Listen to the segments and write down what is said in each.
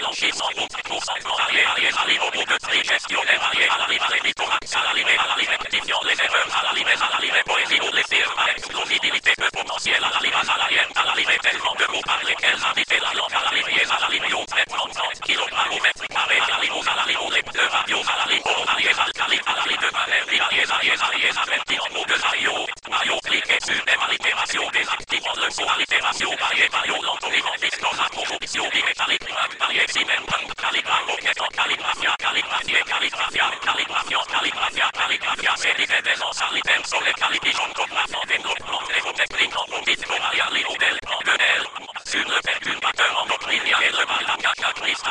blanchissant, consentement arrière, au bout de tri gestionnaire, arrière, à la rive, à la limite, rectifiant les erreurs, à la limite, poésie ou plaisir, à l'explosivité, peu potentiel, à la limite, tellement de mots par lesquels habiter la langue, à la limite, au traitement, 30 kg au mètre carré, à la limite, les de radio, à la limite, arrière, alcali, à la limite, de arrière, avec en mots de maillot, cliquez sur des allitérations, désactivant le son, allitération, maillot, l'antonymie, discordant, proposition, bimétallique, maillot, simen, calligramme, calligraphia, série d'événements, alitem, soleil, calipigeon, topographant, développement, technique, en audit, comariali, modèle, de L, sur le perturbateur, en doctrine, et le malaka,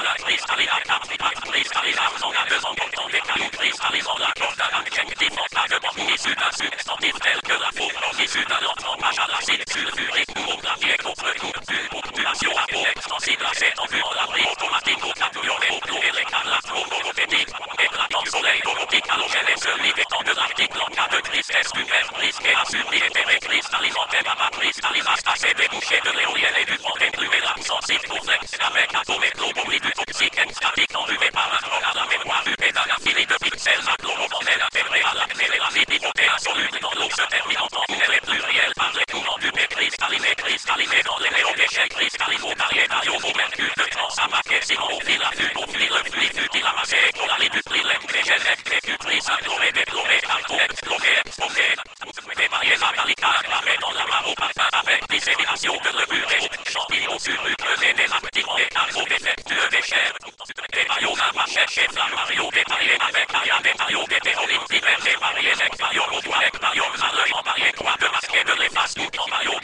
cristallisant, à deux en comptant des cailloux, cristallisant la corde à l'adjectif, en cas de bon, issu d'un substantif tel que la fourche, issu d'un autre hommage à l'acide sulfurique, ou au clavier, contre population, à peau extensible, à cette envure, l'abri automatique, au cadmium, et au chlorélèque, l'astro-monopédique, éclatant soleil, domotique, halogène, et celui d'étant de l'article, en cas de tristesse, humeur, risqué, assumé, éthéré, cristallisant, témama, cristallisant, assez débouché de l'éolienne et du vent, déplumé, l'absensif, complexe, avec atome et globomis, du toxique, statique, enlevé par un à la mémoire, du pédalaphilie de pixels, à chloromodèle, intégré à l'acné, la lipidoté, insoluble dans l'eau, se terminant en tunnel et pluriel, par les courants du P, cristallisé dans les néodéchets, cristallisé au pariétal, au mercure de trans, à maquet, sinon au fil, au fil, le fluide, utile, amassé, écolali, du prix, l'embrégène, exécutrice, déploré, alto, exposé, démaillé, agalica, barré dans la marre au parfum, avec dissémination de levure et champignons sur rue, creusé, désactivant, écargo, défectueux, déchets, des maillots, un machet, chez Mario, détaillé, avec Aya, des maillots, des terroristes, divers, des mariés, ex-maillots, au doigt, ex-maillots, à l'œil, en marié, quoi, de masquer, de l'efface, tout en maillot,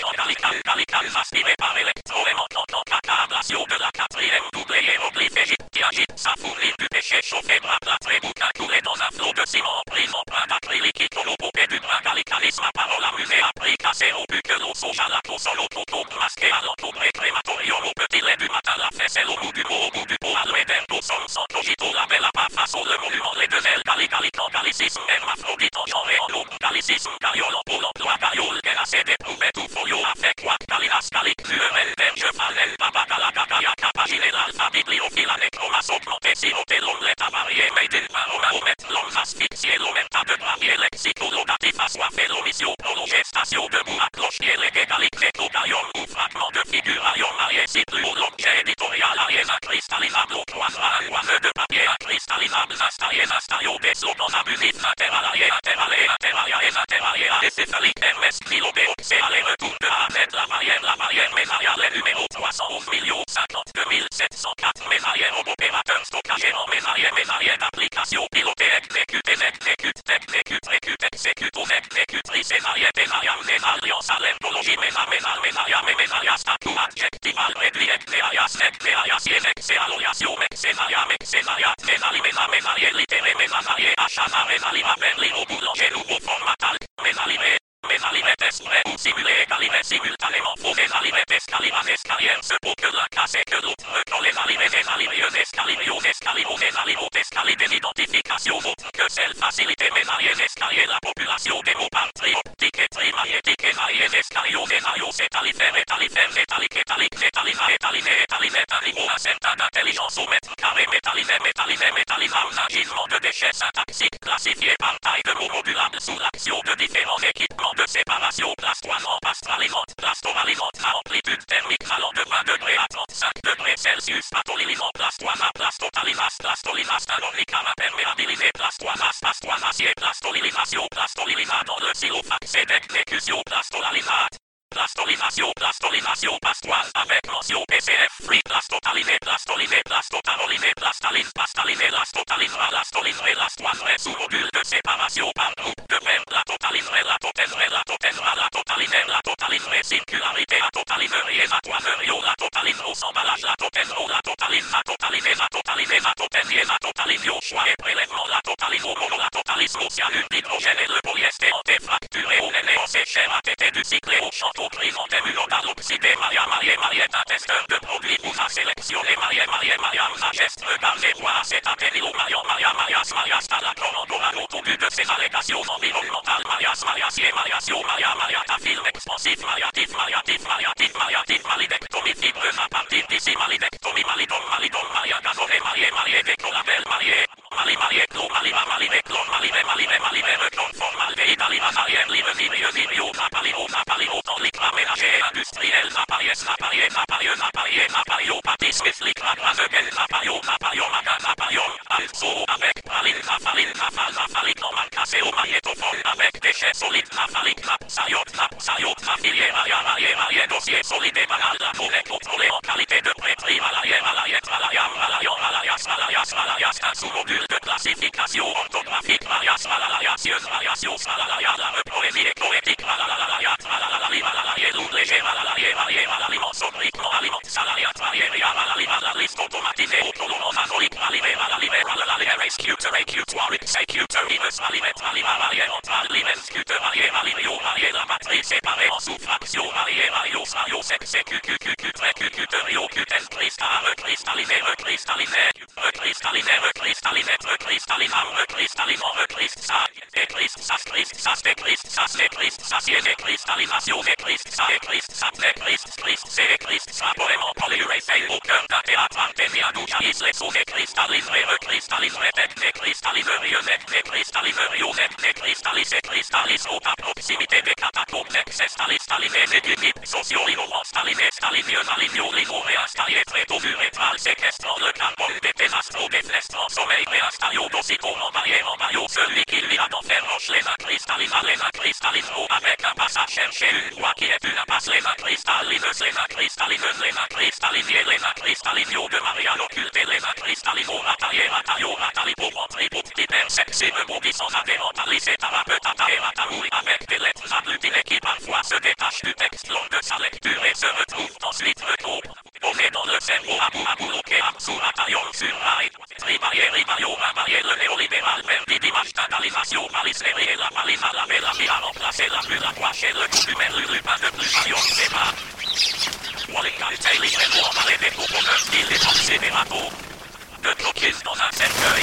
calical, aspiré par électro-aimant, ablation de la quatrième, doublé, hiéroglyphe, égyptiagite, safourine du péché, chauffé, bras plâtré, bouquin, coulé dans un flot de ciment, prise en point d'acrylique, iconopopé du brin, calicalisme, à parole amusée, appris, cassé, au but que l'eau, soja, la solo, toto, masqué, à l'entouré, crématorium, au petit lait du matin, la faisselle, au bout du pot, à l'ouédem, au sol, sans cogito, la belle à pas, face au le monument, les deux ailes, calican, calicisme, hermaphrodite, en genre et en eau, calicisme, cariole, en pôle, emploi, cariole, guerre, d'éprouver, tout folio, avec quoi, calinas, calic, cheval, baba, calacacaya, capagine, l'alpha, bibliophile, anecromas, augmenté, siroté, l'omelette avariée, made in paromètre, l'homme asphyxié, l'omenta de bravier, lexico, laudatif, assoiffé, l'omission, prologestation, debout, à clochier, légué, calic, néclocarium, ou fragment de figurarium, marié, situe, l'objet éditorial, ariésa, cristallisable, au croisement, oiseux de papier, cristallisable, astario, des slogans abusifs, interalarié, décéphalique, MS, crilobé, c'est aller-retour de A à Z, la varienne, mésarienne, les numéros 311 52 704, mésarienne, opérateur, stockage, mésarienne, application, piloté, exécute, exécutrice, alliance, alentologie, mésaria, statut, adjectival, réduit, mésalia, littéré, mésalier, achat, mésalima, berlin, au boulanger, nouveau formatal, mésalimètre, extrait, ou simulé, calimètre, simultanément, faux, mésalimètre, escalier, ce pot que la casse et que l'autre, quand les escaliers, des identifications, autres que celle, facilité, mésalier, escalier, la population, des mots par tri, optique, magnétique, escalios, c'est talifère, métallique, un niveau, un certain d'intelligence au mètre carré, métallisé, agissement de déchets syntaxiques, classifié par taille de mots modulables sous l'action de différents équipements de séparation, plastoisant, pastralisante, plastoralisante, à amplitude thermique allant de 20 degrés à 35 degrés Celsius, patolisant, plastotalisas, anomicama, perméabilisé, pastoisacier, plastolisation, dans le silofax, d'exécution, plastolisation, pastoise, avec mention PCF, free, plastotalisé, plastotaline, sous module de séparation par groupe de même, la totaliserai, singularité, la totaliserie, la toiserie, la totalise, au emballage, la totalise, choix et prélèvement, la totalise, la totalise, l'océan, l'hydrogène et le polyester, antéfracturé, au nénéon, séché, du cycle, au chanteau, chrysanthème, l'oxydé, mariette, un testeur de produits, ou la sélection. passione Maria, sa geste, regardez voir cet appel au Marias, à la commande au but de ses allégations environnementales, Marias, ta film expansif, malidectomie fibreuse à partir d'ici, malidectomie, malidom, Maria, gazonné, marié, décolabel, marié, clos, conforme, malveille, alimasarien, libio, zapalio, tonique, aménagé, industriel, zapario, papi, smith, liquid, zapario, also, avec, faline, normal, cassé au magnétophone, avec déchets solides, sayot, filière, Maria, dossier solide et banal, la contrôlé en qualité de pré-prix, malayas, un sous-module de classification orthographique, variations, la poésie et poétique, l'onde léger, aliment sobrique, non aliment, salariat, la liste automatisée, autonomos, anolique, executor, la matrice séparée en sous-fractions, à proximité des catacombes, socio-innovant, réinstallé, très au mur étoile, séquestrant le carbone des désastres, défenestrant, sommeil, réinstallé au dossier, en celui qui lui a d'enfer roche, les cristallines, avec un passage chercher une voie qui est une impasse, les cristallineuses, de Marianne occultée, les cristallino, matali, pour rentrer, pour hypersensible, maudissant, mentalisé, avec des lettres agglutinées qui parfois se détachent du texte lors de sa lecture et se retrouvent ensuite données dans le cerveau, sur rail, ribaillé, le néolibéral, verdi d'image d'analysation, et la palise à la vie a remplacé la pluie, la poche et le coup du mer, lupin de plus, c'est pas. Wallinger, livre-moi, des pour un style défoncé des bateaux, de bloquer dans un cercueil.